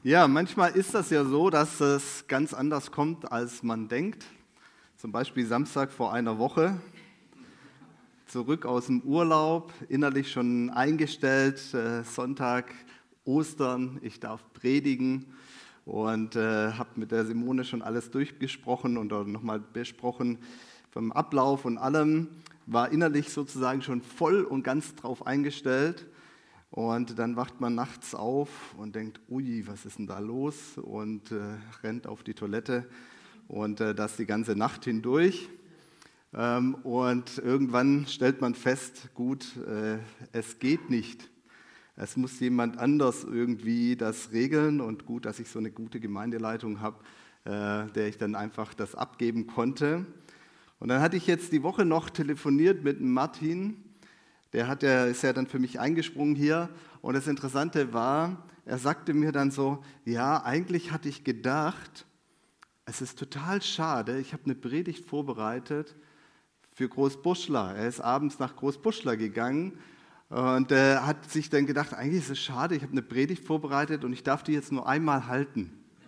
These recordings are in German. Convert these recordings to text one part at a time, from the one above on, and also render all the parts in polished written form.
Ja, manchmal ist das ja so, dass es ganz anders kommt, als man denkt. Zum Beispiel Samstag vor einer Woche, zurück aus dem Urlaub, innerlich schon eingestellt, Sonntag, Ostern, ich darf predigen und habe mit der Simone schon alles durchgesprochen und nochmal besprochen vom Ablauf und allem, war innerlich sozusagen schon voll und ganz drauf eingestellt. Und dann wacht man nachts auf und denkt, ui, was ist denn da los? Und rennt auf die Toilette und das die ganze Nacht hindurch. Und irgendwann stellt man fest, gut, es geht nicht. Es muss jemand anders irgendwie das regeln und gut, dass ich so eine gute Gemeindeleitung habe, der ich dann einfach das abgeben konnte. Und dann hatte ich jetzt die Woche noch telefoniert mit Martin. Der ist ja dann für mich eingesprungen hier. Und das Interessante war, er sagte mir dann so, ja, eigentlich hatte ich gedacht, es ist total schade, ich habe eine Predigt vorbereitet für Großbuschla. Er ist abends nach Großbuschla gegangen und hat sich dann gedacht, eigentlich ist es schade, ich habe eine Predigt vorbereitet und ich darf die jetzt nur einmal halten.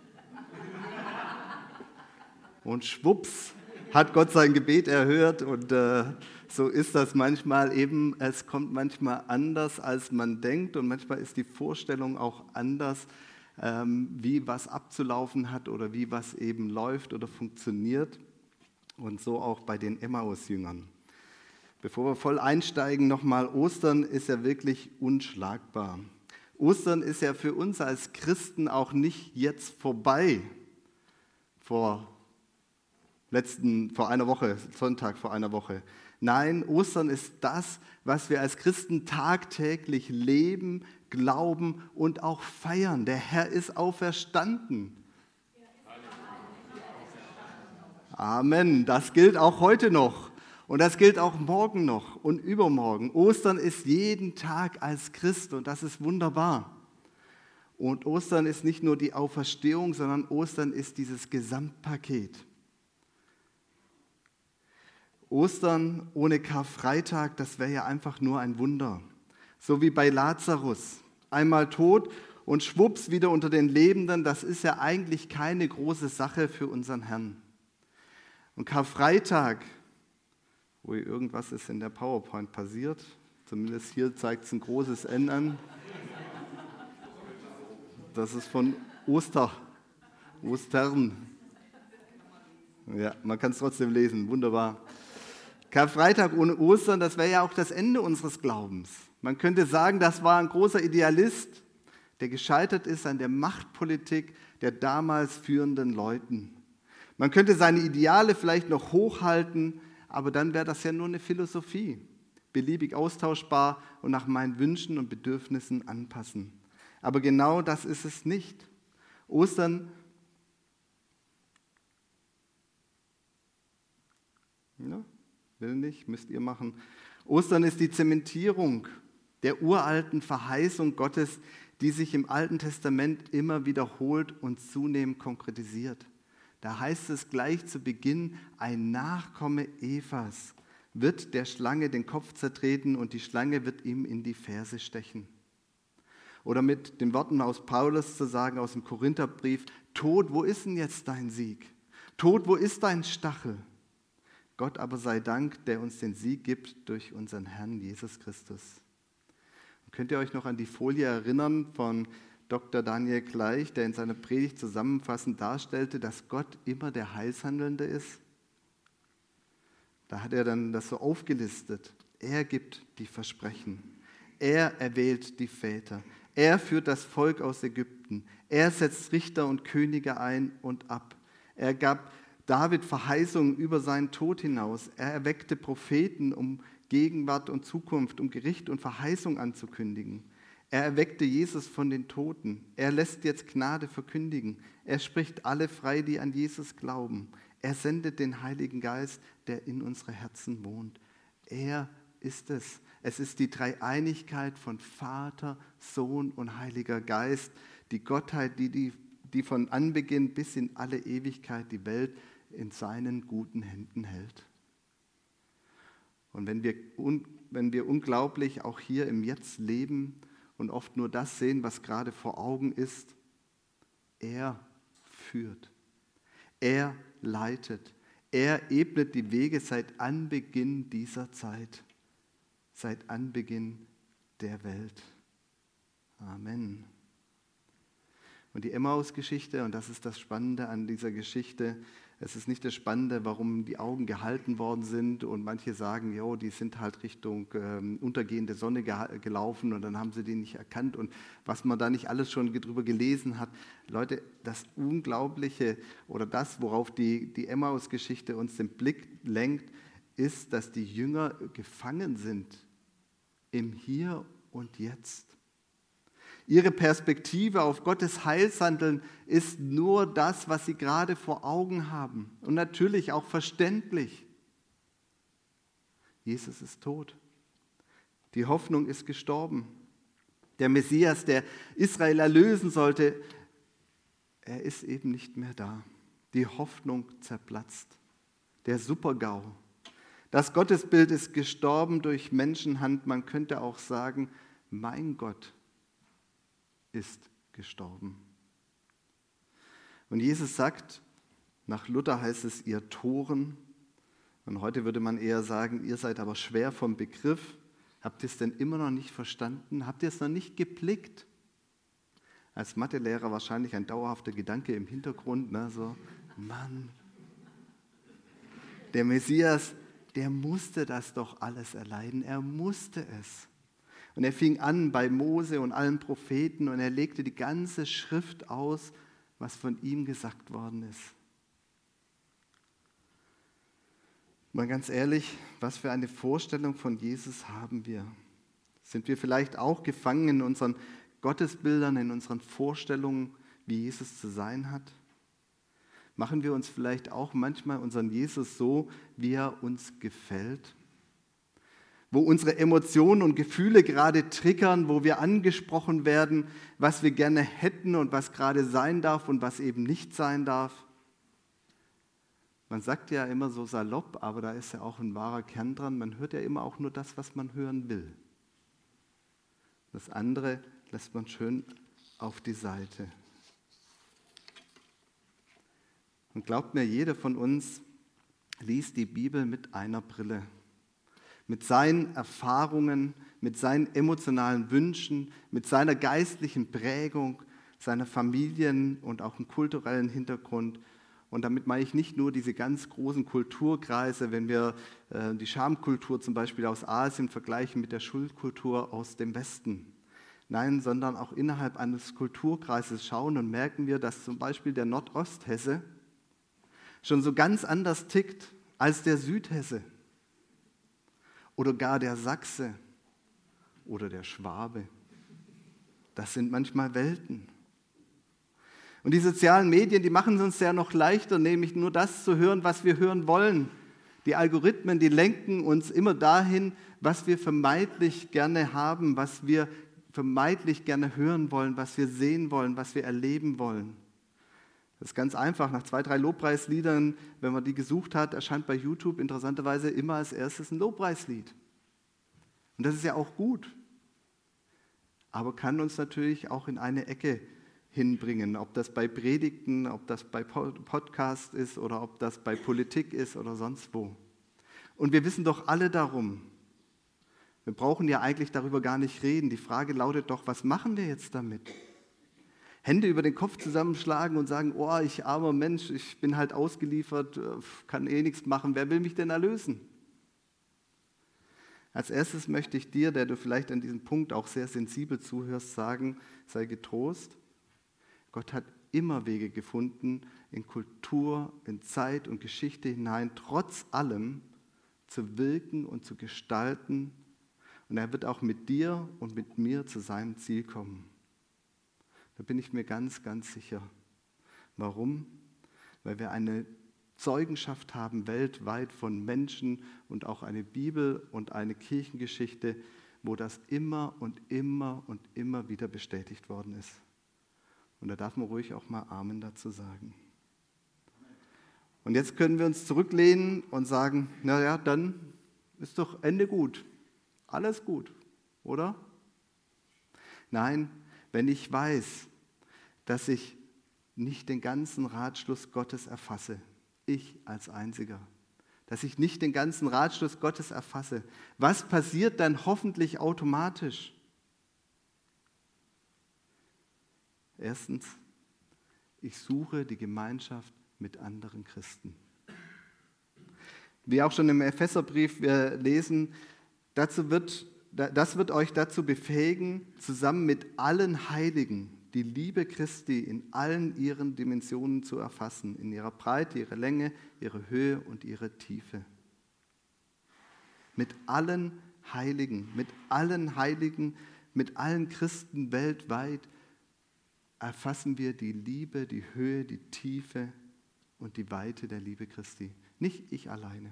Und schwupps, hat Gott sein Gebet erhört und so ist das manchmal eben, es kommt manchmal anders, als man denkt und manchmal ist die Vorstellung auch anders, wie was abzulaufen hat oder wie was eben läuft oder funktioniert und so auch bei den Emmaus-Jüngern. Bevor wir voll einsteigen, nochmal, Ostern ist ja wirklich unschlagbar. Ostern ist ja für uns als Christen auch nicht jetzt vorbei, vor einer Woche, Sonntag vor einer Woche. Nein, Ostern ist das, was wir als Christen tagtäglich leben, glauben und auch feiern. Der Herr ist auferstanden. Amen. Das gilt auch heute noch und das gilt auch morgen noch und übermorgen. Ostern ist jeden Tag als Christ und das ist wunderbar. Und Ostern ist nicht nur die Auferstehung, sondern Ostern ist dieses Gesamtpaket. Ostern ohne Karfreitag, das wäre ja einfach nur ein Wunder. So wie bei Lazarus. Einmal tot und schwupps wieder unter den Lebenden, das ist ja eigentlich keine große Sache für unseren Herrn. Und Karfreitag, irgendwas ist in der PowerPoint passiert, zumindest hier zeigt es ein großes N an. Das ist von Ostern. Ja, man kann es trotzdem lesen, wunderbar. Karfreitag ohne Ostern, das wäre ja auch das Ende unseres Glaubens. Man könnte sagen, das war ein großer Idealist, der gescheitert ist an der Machtpolitik der damals führenden Leuten. Man könnte seine Ideale vielleicht noch hochhalten, aber dann wäre das ja nur eine Philosophie, beliebig austauschbar und nach meinen Wünschen und Bedürfnissen anpassen. Aber genau das ist es nicht. Ostern will nicht, müsst ihr machen. Ostern ist die Zementierung der uralten Verheißung Gottes, die sich im Alten Testament immer wiederholt und zunehmend konkretisiert. Da heißt es gleich zu Beginn, ein Nachkomme Evas wird der Schlange den Kopf zertreten und die Schlange wird ihm in die Ferse stechen. Oder mit den Worten aus Paulus zu sagen, aus dem Korintherbrief, Tod, wo ist denn jetzt dein Sieg? Tod, wo ist dein Stachel? Gott aber sei Dank, der uns den Sieg gibt durch unseren Herrn Jesus Christus. Und könnt ihr euch noch an die Folie erinnern von Dr. Daniel Gleich, der in seiner Predigt zusammenfassend darstellte, dass Gott immer der Heilshandelnde ist? Da hat er dann das so aufgelistet. Er gibt die Versprechen. Er erwählt die Väter. Er führt das Volk aus Ägypten. Er setzt Richter und Könige ein und ab. Er gab David Verheißungen über seinen Tod hinaus. Er erweckte Propheten, um Gegenwart und Zukunft, um Gericht und Verheißung anzukündigen. Er erweckte Jesus von den Toten. Er lässt jetzt Gnade verkündigen. Er spricht alle frei, die an Jesus glauben. Er sendet den Heiligen Geist, der in unsere Herzen wohnt. Er ist es. Es ist die Dreieinigkeit von Vater, Sohn und Heiliger Geist, die Gottheit, die von Anbeginn bis in alle Ewigkeit die Welt in seinen guten Händen hält. Und wenn wir unglaublich auch hier im Jetzt leben und oft nur das sehen, was gerade vor Augen ist, Er führt. Er leitet. Er ebnet die Wege seit Anbeginn dieser Zeit, seit Anbeginn der Welt. Amen. Und die Emmaus-Geschichte, und das ist das Spannende an dieser Geschichte, es ist nicht das Spannende, warum die Augen gehalten worden sind und manche sagen, jo, die sind halt Richtung untergehende Sonne gelaufen und dann haben sie die nicht erkannt und was man da nicht alles schon drüber gelesen hat. Leute, das Unglaubliche oder das, worauf die Emmaus-Geschichte uns den Blick lenkt, ist, dass die Jünger gefangen sind im Hier und Jetzt. Ihre Perspektive auf Gottes Heilshandeln ist nur das, was sie gerade vor Augen haben. Und natürlich auch verständlich. Jesus ist tot. Die Hoffnung ist gestorben. Der Messias, der Israel erlösen sollte, er ist eben nicht mehr da. Die Hoffnung zerplatzt. Der Super-GAU. Das Gottesbild ist gestorben durch Menschenhand. Man könnte auch sagen, mein Gott ist gestorben. Und Jesus sagt, nach Luther heißt es, ihr Toren, und heute würde man eher sagen, ihr seid aber schwer vom Begriff. Habt ihr es denn immer noch nicht verstanden? Habt ihr es noch nicht geblickt? Als Mathelehrer wahrscheinlich ein dauerhafter Gedanke im Hintergrund, ne? So, Mann, der Messias, der musste das doch alles erleiden, er musste es. Und er fing an bei Mose und allen Propheten und er legte die ganze Schrift aus, was von ihm gesagt worden ist. Mal ganz ehrlich, was für eine Vorstellung von Jesus haben wir? Sind wir vielleicht auch gefangen in unseren Gottesbildern, in unseren Vorstellungen, wie Jesus zu sein hat? Machen wir uns vielleicht auch manchmal unseren Jesus so, wie er uns gefällt? Wo unsere Emotionen und Gefühle gerade triggern, wo wir angesprochen werden, was wir gerne hätten und was gerade sein darf und was eben nicht sein darf. Man sagt ja immer so salopp, aber da ist ja auch ein wahrer Kern dran, man hört ja immer auch nur das, was man hören will. Das andere lässt man schön auf die Seite. Und glaubt mir, jeder von uns liest die Bibel mit einer Brille. Mit seinen Erfahrungen, mit seinen emotionalen Wünschen, mit seiner geistlichen Prägung, seiner Familien- und auch einem kulturellen Hintergrund. Und damit meine ich nicht nur diese ganz großen Kulturkreise, wenn wir die Schamkultur zum Beispiel aus Asien vergleichen mit der Schuldkultur aus dem Westen. Nein, sondern auch innerhalb eines Kulturkreises schauen und merken wir, dass zum Beispiel der Nordosthesse schon so ganz anders tickt als der Südhesse. Oder gar der Sachse oder der Schwabe. Das sind manchmal Welten. Und die sozialen Medien, die machen es uns ja noch leichter, nämlich nur das zu hören, was wir hören wollen. Die Algorithmen, die lenken uns immer dahin, was wir vermeintlich gerne haben, was wir vermeintlich gerne hören wollen, was wir sehen wollen, was wir erleben wollen. Das ist ganz einfach. Nach 2, 3 Lobpreisliedern, wenn man die gesucht hat, erscheint bei YouTube interessanterweise immer als erstes ein Lobpreislied. Und das ist ja auch gut. Aber kann uns natürlich auch in eine Ecke hinbringen. Ob das bei Predigten, ob das bei Podcasts ist oder ob das bei Politik ist oder sonst wo. Und wir wissen doch alle darum. Wir brauchen ja eigentlich darüber gar nicht reden. Die Frage lautet doch, was machen wir jetzt damit? Hände über den Kopf zusammenschlagen und sagen, oh, ich armer Mensch, ich bin halt ausgeliefert, kann eh nichts machen, wer will mich denn erlösen? Als erstes möchte ich dir, der du vielleicht an diesem Punkt auch sehr sensibel zuhörst, sagen, sei getrost. Gott hat immer Wege gefunden, in Kultur, in Zeit und Geschichte hinein, trotz allem zu wirken und zu gestalten. Und er wird auch mit dir und mit mir zu seinem Ziel kommen. Da bin ich mir ganz, ganz sicher. Warum? Weil wir eine Zeugenschaft haben weltweit von Menschen und auch eine Bibel und eine Kirchengeschichte, wo das immer und immer und immer wieder bestätigt worden ist. Und da darf man ruhig auch mal Amen dazu sagen. Und jetzt können wir uns zurücklehnen und sagen, naja, dann ist doch Ende gut. Alles gut, oder? Nein, wenn ich weiß, dass ich nicht den ganzen Ratschluss Gottes erfasse. Ich als Einziger. Dass ich nicht den ganzen Ratschluss Gottes erfasse. Was passiert dann hoffentlich automatisch? Erstens, ich suche die Gemeinschaft mit anderen Christen. Wie auch schon im Epheserbrief wir lesen, das wird euch dazu befähigen, zusammen mit allen Heiligen die Liebe Christi in allen ihren Dimensionen zu erfassen, in ihrer Breite, ihrer Länge, ihrer Höhe und ihrer Tiefe. Mit allen Heiligen, mit allen Christen weltweit erfassen wir die Liebe, die Höhe, die Tiefe und die Weite der Liebe Christi. Nicht ich alleine.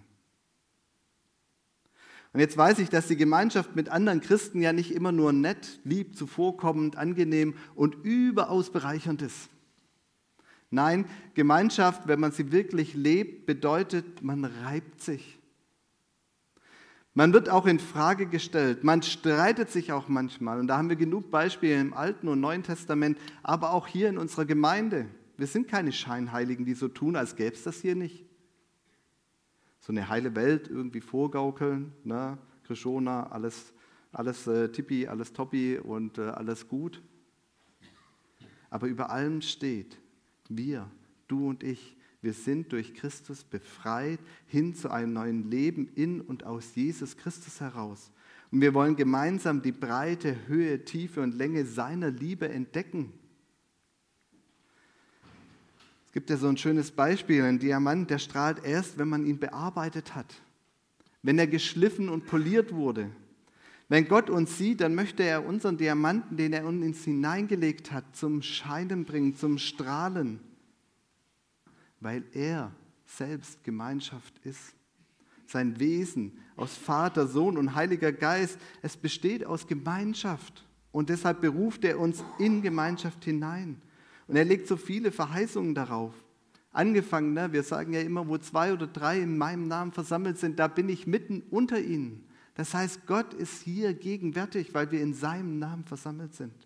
Und jetzt weiß ich, dass die Gemeinschaft mit anderen Christen ja nicht immer nur nett, lieb, zuvorkommend, angenehm und überaus bereichernd ist. Nein, Gemeinschaft, wenn man sie wirklich lebt, bedeutet, man reibt sich. Man wird auch in Frage gestellt, man streitet sich auch manchmal. Und da haben wir genug Beispiele im Alten und Neuen Testament, aber auch hier in unserer Gemeinde. Wir sind keine Scheinheiligen, die so tun, als gäbe es das hier nicht. So eine heile Welt irgendwie vorgaukeln, ne? Krishona, alles tippi, alles toppi und alles gut. Aber über allem steht, wir, du und ich, wir sind durch Christus befreit hin zu einem neuen Leben in und aus Jesus Christus heraus. Und wir wollen gemeinsam die Breite, Höhe, Tiefe und Länge seiner Liebe entdecken. Es gibt ja so ein schönes Beispiel, ein Diamant, der strahlt erst, wenn man ihn bearbeitet hat, wenn er geschliffen und poliert wurde. Wenn Gott uns sieht, dann möchte er unseren Diamanten, den er in uns hineingelegt hat, zum Scheinen bringen, zum Strahlen, weil er selbst Gemeinschaft ist. Sein Wesen aus Vater, Sohn und Heiliger Geist, es besteht aus Gemeinschaft und deshalb beruft er uns in Gemeinschaft hinein. Und er legt so viele Verheißungen darauf. Angefangen, wir sagen ja immer, wo 2 oder 3 in meinem Namen versammelt sind, da bin ich mitten unter ihnen. Das heißt, Gott ist hier gegenwärtig, weil wir in seinem Namen versammelt sind.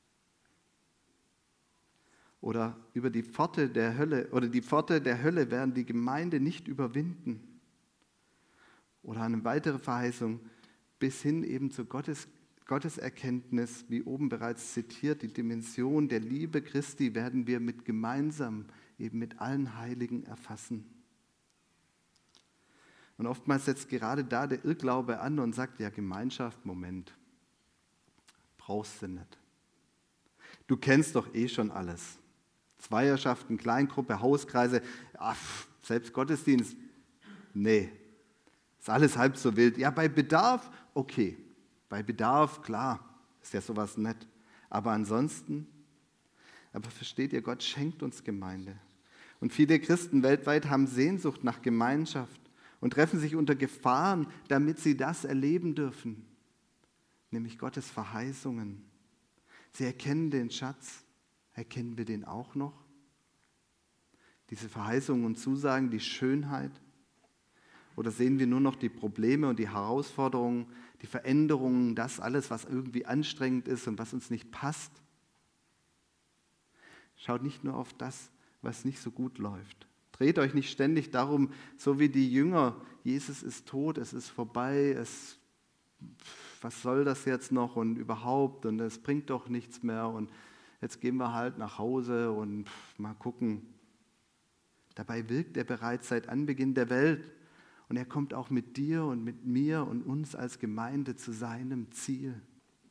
Oder über die Pforte der Hölle, werden die Gemeinde nicht überwinden. Oder eine weitere Verheißung, bis hin eben zu Gotteserkenntnis, wie oben bereits zitiert, die Dimension der Liebe Christi werden wir gemeinsam eben mit allen Heiligen erfassen. Und oftmals setzt gerade da der Irrglaube an und sagt, ja Gemeinschaft, Moment, brauchst du nicht. Du kennst doch eh schon alles. Zweierschaften, Kleingruppe, Hauskreise, selbst Gottesdienst, nee, ist alles halb so wild. Ja, bei Bedarf, okay. Bei Bedarf, klar, ist ja sowas nett. Aber ansonsten, versteht ihr, Gott schenkt uns Gemeinde. Und viele Christen weltweit haben Sehnsucht nach Gemeinschaft und treffen sich unter Gefahren, damit sie das erleben dürfen. Nämlich Gottes Verheißungen. Sie erkennen den Schatz. Erkennen wir den auch noch? Diese Verheißungen und Zusagen, die Schönheit? Oder sehen wir nur noch die Probleme und die Herausforderungen, die Veränderungen, das alles, was irgendwie anstrengend ist und was uns nicht passt? Schaut nicht nur auf das, was nicht so gut läuft. Dreht euch nicht ständig darum, so wie die Jünger, Jesus ist tot, es ist vorbei, was soll das jetzt noch und überhaupt und es bringt doch nichts mehr und jetzt gehen wir halt nach Hause und mal gucken. Dabei wirkt er bereits seit Anbeginn der Welt. Und er kommt auch mit dir und mit mir und uns als Gemeinde zu seinem Ziel.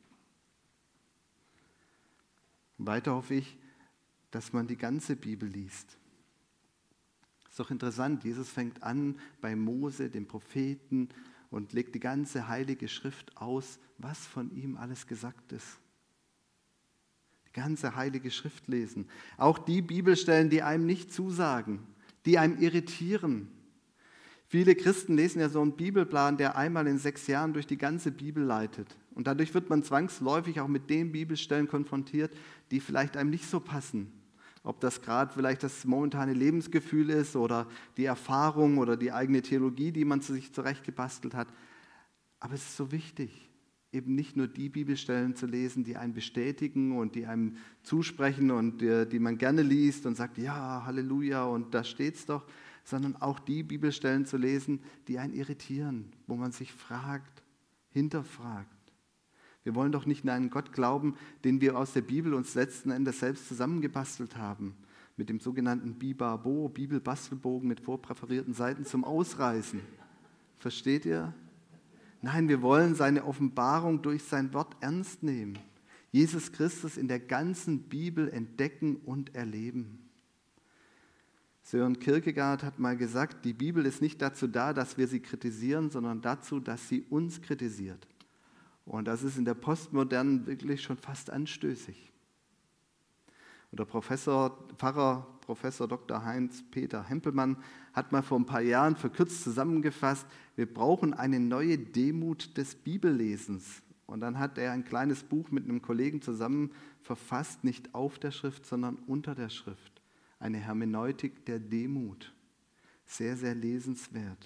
Und weiter hoffe ich, dass man die ganze Bibel liest. Ist doch interessant, Jesus fängt an bei Mose, dem Propheten, und legt die ganze Heilige Schrift aus, was von ihm alles gesagt ist. Die ganze Heilige Schrift lesen. Auch die Bibelstellen, die einem nicht zusagen, die einem irritieren. Viele Christen lesen ja so einen Bibelplan, der einmal in 6 Jahren durch die ganze Bibel leitet. Und dadurch wird man zwangsläufig auch mit den Bibelstellen konfrontiert, die vielleicht einem nicht so passen. Ob das gerade vielleicht das momentane Lebensgefühl ist oder die Erfahrung oder die eigene Theologie, die man sich zurechtgebastelt hat. Aber es ist so wichtig. eben nicht nur die Bibelstellen zu lesen, die einen bestätigen und die einem zusprechen und die man gerne liest und sagt, ja, Halleluja, und da steht's doch, sondern auch die Bibelstellen zu lesen, die einen irritieren, wo man sich fragt, hinterfragt. Wir wollen doch nicht an einen Gott glauben, den wir aus der Bibel uns letzten Endes selbst zusammengebastelt haben, mit dem sogenannten Bibabo, Bibelbastelbogen mit vorpräferierten Seiten zum Ausreißen. Versteht ihr? Nein, wir wollen seine Offenbarung durch sein Wort ernst nehmen. Jesus Christus in der ganzen Bibel entdecken und erleben. Søren Kierkegaard hat mal gesagt, die Bibel ist nicht dazu da, dass wir sie kritisieren, sondern dazu, dass sie uns kritisiert. Und das ist in der Postmodernen wirklich schon fast anstößig. Und der Pfarrer Professor Dr. Heinz-Peter Hempelmann hat mal vor ein paar Jahren verkürzt zusammengefasst, wir brauchen eine neue Demut des Bibellesens. Und dann hat er ein kleines Buch mit einem Kollegen zusammen verfasst, nicht auf der Schrift, sondern unter der Schrift. Eine Hermeneutik der Demut. Sehr, sehr lesenswert.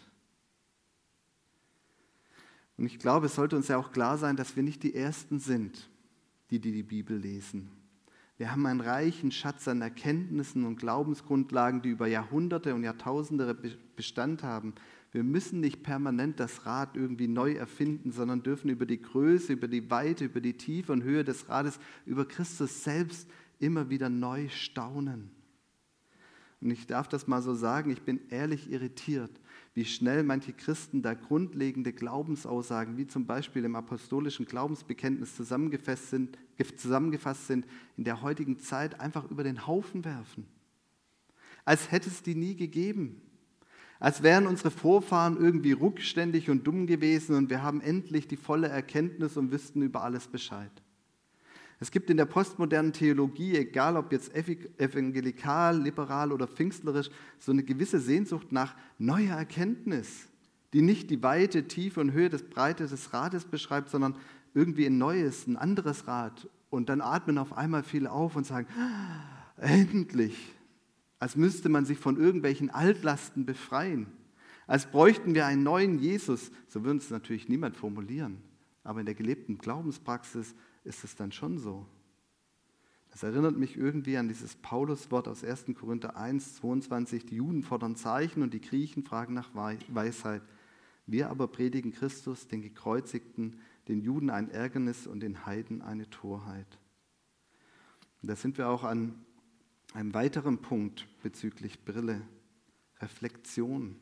Und ich glaube, es sollte uns ja auch klar sein, dass wir nicht die Ersten sind, die die Bibel lesen. Wir haben einen reichen Schatz an Erkenntnissen und Glaubensgrundlagen, die über Jahrhunderte und Jahrtausende Bestand haben. Wir müssen nicht permanent das Rad irgendwie neu erfinden, sondern dürfen über die Größe, über die Weite, über die Tiefe und Höhe des Rades, über Christus selbst immer wieder neu staunen. Und ich darf das mal so sagen, ich bin ehrlich irritiert, wie schnell manche Christen da grundlegende Glaubensaussagen, wie zum Beispiel im apostolischen Glaubensbekenntnis zusammengefasst sind, in der heutigen Zeit einfach über den Haufen werfen. Als hätte es die nie gegeben. Als wären unsere Vorfahren irgendwie rückständig und dumm gewesen und wir haben endlich die volle Erkenntnis und wüssten über alles Bescheid. Es gibt in der postmodernen Theologie, egal ob jetzt evangelikal, liberal oder pfingstlerisch, so eine gewisse Sehnsucht nach neuer Erkenntnis, die nicht die Weite, Tiefe und Höhe des Breite des Rades beschreibt, sondern irgendwie ein neues, ein anderes Rad. Und dann atmen auf einmal viele auf und sagen, endlich, als müsste man sich von irgendwelchen Altlasten befreien, als bräuchten wir einen neuen Jesus. So würde es natürlich niemand formulieren, aber in der gelebten Glaubenspraxis ist es dann schon so. Das erinnert mich irgendwie an dieses Pauluswort aus 1. Korinther 1, 22. Die Juden fordern Zeichen und die Griechen fragen nach Weisheit. Wir aber predigen Christus, den Gekreuzigten, den Juden ein Ärgernis und den Heiden eine Torheit. Und da sind wir auch an einem weiteren Punkt bezüglich Brille, Reflexion.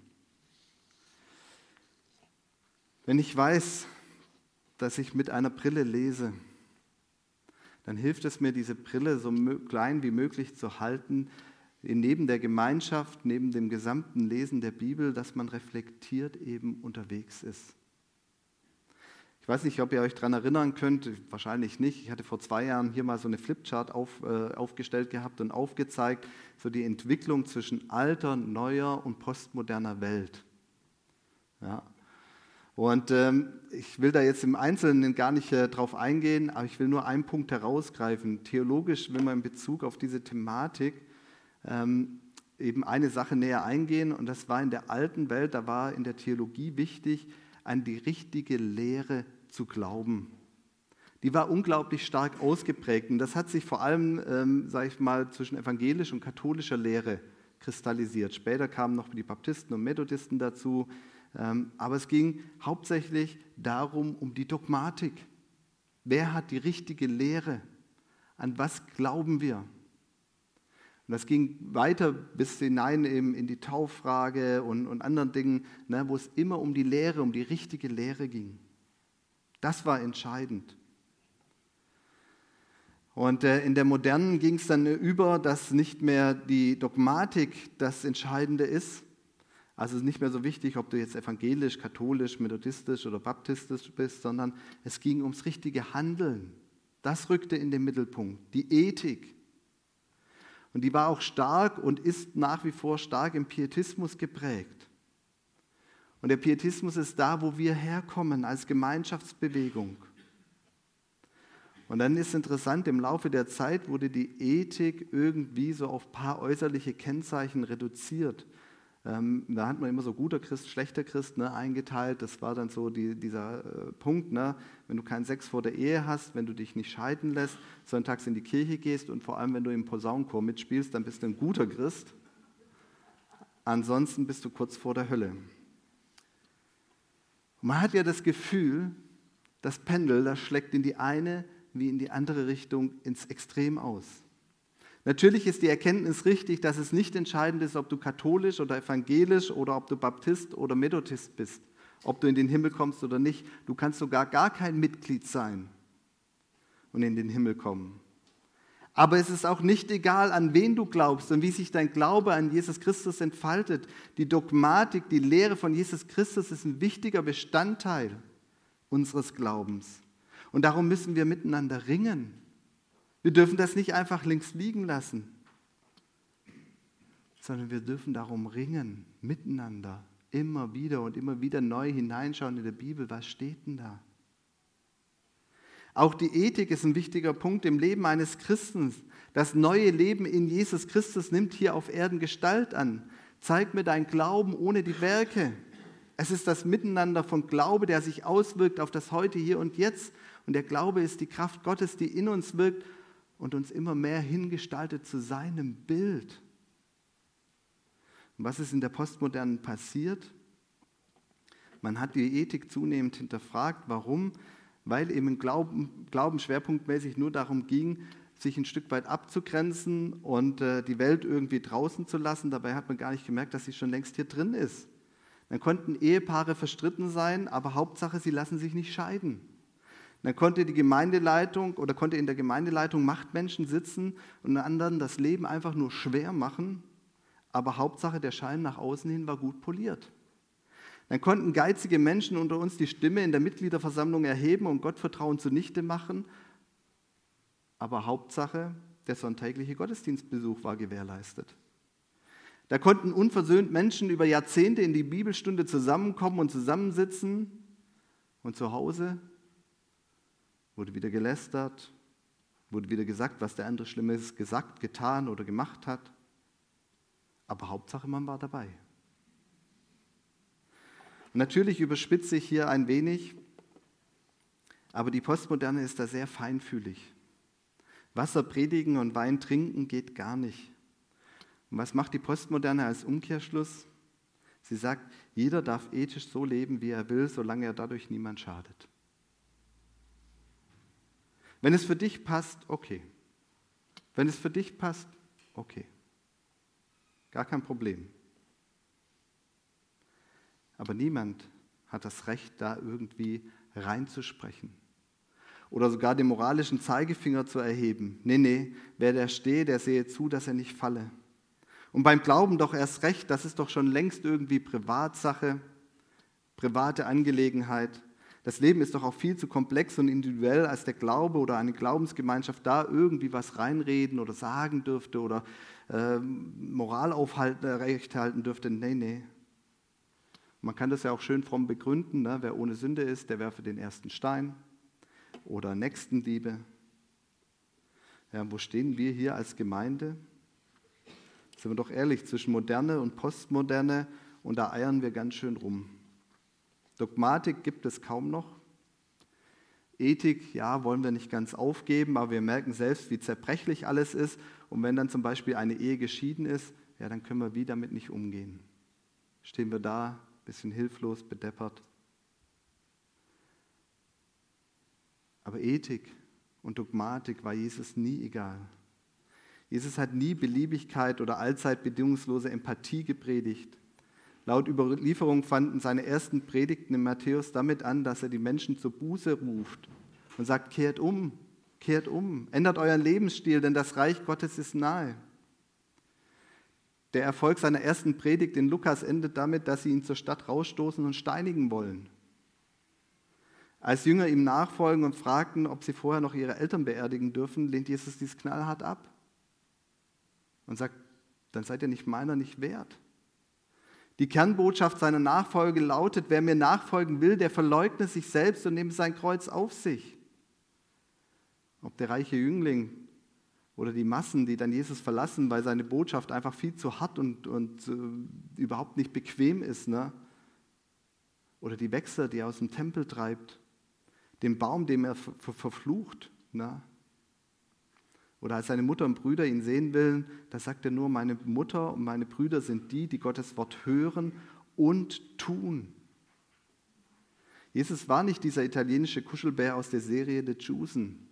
Wenn ich weiß, dass ich mit einer Brille lese, dann hilft es mir, diese Brille so klein wie möglich zu halten, neben der Gemeinschaft, neben dem gesamten Lesen der Bibel, dass man reflektiert eben unterwegs ist. Ich weiß nicht, ob ihr euch daran erinnern könnt, wahrscheinlich nicht. Ich hatte vor 2 Jahren hier mal so eine Flipchart aufgestellt gehabt und aufgezeigt, so die Entwicklung zwischen alter, neuer und postmoderner Welt. Ja. Und ich will da jetzt im Einzelnen gar nicht drauf eingehen, aber ich will nur einen Punkt herausgreifen. Theologisch will man in Bezug auf diese Thematik eben eine Sache näher eingehen, und das war in der alten Welt, da war in der Theologie wichtig, an die richtige Lehre zu glauben. Die war unglaublich stark ausgeprägt, und das hat sich vor allem, sage ich mal, zwischen evangelischer und katholischer Lehre kristallisiert. Später kamen noch die Baptisten und Methodisten dazu, aber es ging hauptsächlich darum, um die Dogmatik. Wer hat die richtige Lehre? An was glauben wir? Und das ging weiter bis hinein in die Tauffrage und anderen Dingen, wo es immer um die Lehre, um die richtige Lehre ging. Das war entscheidend. Und in der Modernen ging es dann über, dass nicht mehr die Dogmatik das Entscheidende ist. Also es ist nicht mehr so wichtig, ob du jetzt evangelisch, katholisch, methodistisch oder baptistisch bist, sondern es ging ums richtige Handeln. Das rückte in den Mittelpunkt, die Ethik. Und die war auch stark und ist nach wie vor stark im Pietismus geprägt. Und der Pietismus ist da, wo wir herkommen, als Gemeinschaftsbewegung. Und dann ist interessant, im Laufe der Zeit wurde die Ethik irgendwie so auf ein paar äußerliche Kennzeichen reduziert. Da hat man immer so guter Christ, schlechter Christ eingeteilt. Das war dann so dieser Punkt, wenn du keinen Sex vor der Ehe hast, wenn du dich nicht scheiden lässt, sonntags in die Kirche gehst und vor allem, wenn du im Posaunenchor mitspielst, dann bist du ein guter Christ. Ansonsten bist du kurz vor der Hölle. Und man hat ja das Gefühl, das Pendel, das schlägt in die eine wie in die andere Richtung ins Extrem aus. Natürlich ist die Erkenntnis richtig, dass es nicht entscheidend ist, ob du katholisch oder evangelisch oder ob du Baptist oder Methodist bist, ob du in den Himmel kommst oder nicht. Du kannst sogar gar kein Mitglied sein und in den Himmel kommen. Aber es ist auch nicht egal, an wen du glaubst und wie sich dein Glaube an Jesus Christus entfaltet. Die Dogmatik, die Lehre von Jesus Christus ist ein wichtiger Bestandteil unseres Glaubens. Und darum müssen wir miteinander ringen. Wir dürfen das nicht einfach links liegen lassen, sondern wir dürfen darum ringen, miteinander, immer wieder neu hineinschauen in der Bibel. Was steht denn da? Auch die Ethik ist ein wichtiger Punkt im Leben eines Christen. Das neue Leben in Jesus Christus nimmt hier auf Erden Gestalt an. Zeig mir dein Glauben ohne die Werke. Es ist das Miteinander von Glaube, der sich auswirkt auf das Heute, Hier und Jetzt. Und der Glaube ist die Kraft Gottes, die in uns wirkt und uns immer mehr hingestaltet zu seinem Bild. Und was ist in der Postmodernen passiert? Man hat die Ethik zunehmend hinterfragt. Warum? Weil eben Glauben schwerpunktmäßig nur darum ging, sich ein Stück weit abzugrenzen und die Welt irgendwie draußen zu lassen. Dabei hat man gar nicht gemerkt, dass sie schon längst hier drin ist. Dann konnten Ehepaare verstritten sein, aber Hauptsache, sie lassen sich nicht scheiden. Dann konnte in der Gemeindeleitung Machtmenschen sitzen und anderen das Leben einfach nur schwer machen, aber Hauptsache der Schein nach außen hin war gut poliert. Dann konnten geizige Menschen unter uns die Stimme in der Mitgliederversammlung erheben und Gottvertrauen zunichte machen, aber Hauptsache der sonntägliche Gottesdienstbesuch war gewährleistet. Da konnten unversöhnt Menschen über Jahrzehnte in die Bibelstunde zusammenkommen und zusammensitzen und zu Hause wurde wieder gelästert, wurde wieder gesagt, was der andere Schlimmes gesagt, getan oder gemacht hat. Aber Hauptsache, man war dabei. Und natürlich überspitze ich hier ein wenig, aber die Postmoderne ist da sehr feinfühlig. Wasser predigen und Wein trinken geht gar nicht. Und was macht die Postmoderne als Umkehrschluss? Sie sagt, jeder darf ethisch so leben, wie er will, solange er dadurch niemand schadet. Wenn es für dich passt, okay. Wenn es für dich passt, okay. Gar kein Problem. Aber niemand hat das Recht, da irgendwie reinzusprechen. Oder sogar den moralischen Zeigefinger zu erheben. Nee, wer da steht, der sehe zu, dass er nicht falle. Und beim Glauben doch erst recht, das ist doch schon längst irgendwie Privatsache, private Angelegenheit. Das Leben ist doch auch viel zu komplex und individuell, als der Glaube oder eine Glaubensgemeinschaft da irgendwie was reinreden oder sagen dürfte oder Moralaufrecht halten dürfte. Nee. Man kann das ja auch schön fromm begründen. Ne? Wer ohne Sünde ist, der werfe den ersten Stein. Oder Nächstenliebe. Ja, wo stehen wir hier als Gemeinde? Sind wir doch ehrlich, zwischen Moderne und Postmoderne, und da eiern wir ganz schön rum. Dogmatik gibt es kaum noch. Ethik, ja, wollen wir nicht ganz aufgeben, aber wir merken selbst, wie zerbrechlich alles ist. Und wenn dann zum Beispiel eine Ehe geschieden ist, ja, dann können wir damit nicht umgehen. Stehen wir da, ein bisschen hilflos, bedeppert. Aber Ethik und Dogmatik war Jesus nie egal. Jesus hat nie Beliebigkeit oder allzeit bedingungslose Empathie gepredigt. Laut Überlieferung fanden seine ersten Predigten in Matthäus damit an, dass er die Menschen zur Buße ruft und sagt, kehrt um, ändert euren Lebensstil, denn das Reich Gottes ist nahe. Der Erfolg seiner ersten Predigt in Lukas endet damit, dass sie ihn zur Stadt rausstoßen und steinigen wollen. Als Jünger ihm nachfolgen und fragten, ob sie vorher noch ihre Eltern beerdigen dürfen, lehnt Jesus dies knallhart ab und sagt, dann seid ihr nicht meiner nicht wert. Die Kernbotschaft seiner Nachfolge lautet, wer mir nachfolgen will, der verleugne sich selbst und nehme sein Kreuz auf sich. Ob der reiche Jüngling Oder die Massen, die dann Jesus verlassen, weil seine Botschaft einfach viel zu hart und überhaupt nicht bequem ist. Ne? Oder die Wechsler, die er aus dem Tempel treibt. Den Baum, den er verflucht. Ne? Oder als seine Mutter und Brüder ihn sehen will, da sagt er nur, meine Mutter und meine Brüder sind die, die Gottes Wort hören und tun. Jesus war nicht dieser italienische Kuschelbär aus der Serie The Chosen.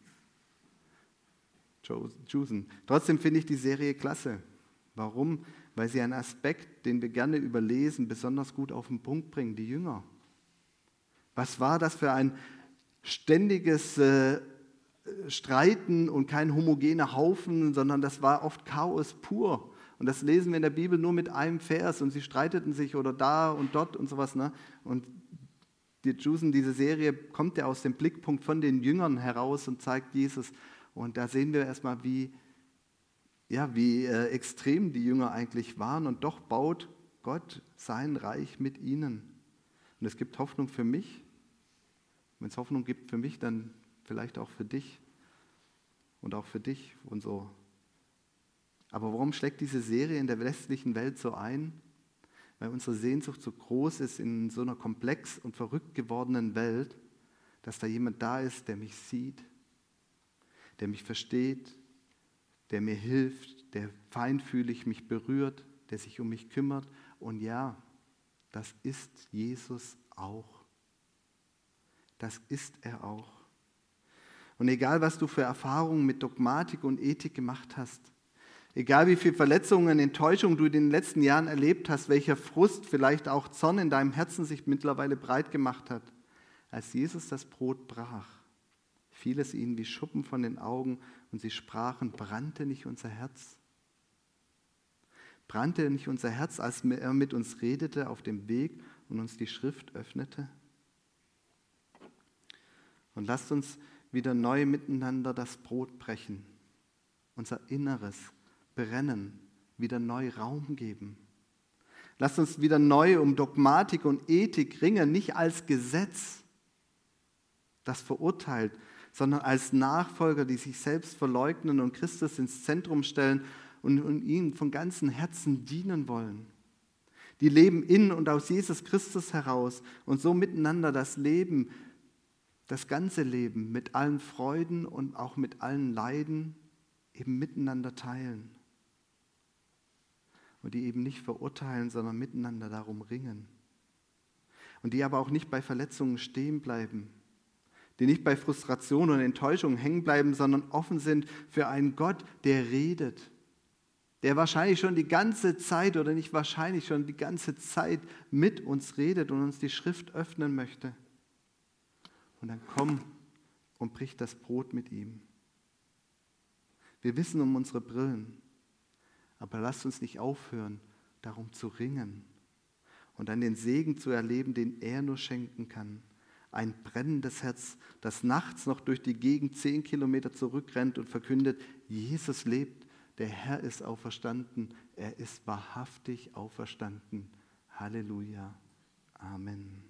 Trotzdem finde ich die Serie klasse. Warum? Weil sie einen Aspekt, den wir gerne überlesen, besonders gut auf den Punkt bringen, die Jünger. Was war das für ein ständiges Streiten und kein homogener Haufen, sondern das war oft Chaos pur. Und das lesen wir in der Bibel nur mit einem Vers und sie streiteten sich oder da und dort und sowas. Ne? Und diese Serie kommt ja aus dem Blickpunkt von den Jüngern heraus und zeigt Jesus. Und da sehen wir erstmal, wie extrem die Jünger eigentlich waren. Und doch baut Gott sein Reich mit ihnen. Und es gibt Hoffnung für mich. Wenn es Hoffnung gibt für mich, dann vielleicht auch für dich und auch für dich und so. Aber warum schlägt diese Serie in der westlichen Welt so ein? Weil unsere Sehnsucht so groß ist in so einer komplex und verrückt gewordenen Welt, dass da jemand da ist, der mich sieht, der mich versteht, der mir hilft, der feinfühlig mich berührt, der sich um mich kümmert. Und ja, das ist Jesus auch. Das ist er auch. Und egal, was du für Erfahrungen mit Dogmatik und Ethik gemacht hast, egal wie viele Verletzungen, Enttäuschungen du in den letzten Jahren erlebt hast, welcher Frust, vielleicht auch Zorn in deinem Herzen sich mittlerweile breit gemacht hat, als Jesus das Brot brach, fiel es ihnen wie Schuppen von den Augen und sie sprachen, brannte nicht unser Herz? Brannte nicht unser Herz, als er mit uns redete auf dem Weg und uns die Schrift öffnete? Und lasst uns wieder neu miteinander das Brot brechen, unser Inneres brennen, wieder neu Raum geben. Lasst uns wieder neu um Dogmatik und Ethik ringen, nicht als Gesetz, das verurteilt, sondern als Nachfolger, die sich selbst verleugnen und Christus ins Zentrum stellen und ihm von ganzem Herzen dienen wollen. Die leben in und aus Jesus Christus heraus und so miteinander das Leben, das ganze Leben mit allen Freuden und auch mit allen Leiden eben miteinander teilen. Und die eben nicht verurteilen, sondern miteinander darum ringen. Und die aber auch nicht bei Verletzungen stehen bleiben, die nicht bei Frustration und Enttäuschung hängen bleiben, sondern offen sind für einen Gott, der redet, der wahrscheinlich schon die ganze Zeit oder nicht wahrscheinlich schon die ganze Zeit mit uns redet und uns die Schrift öffnen möchte. Und dann komm und brich das Brot mit ihm. Wir wissen um unsere Brillen, aber lasst uns nicht aufhören, darum zu ringen und dann den Segen zu erleben, den er nur schenken kann. Ein brennendes Herz, das nachts noch durch die Gegend 10 Kilometer zurückrennt und verkündet, Jesus lebt, der Herr ist auferstanden, er ist wahrhaftig auferstanden. Halleluja. Amen.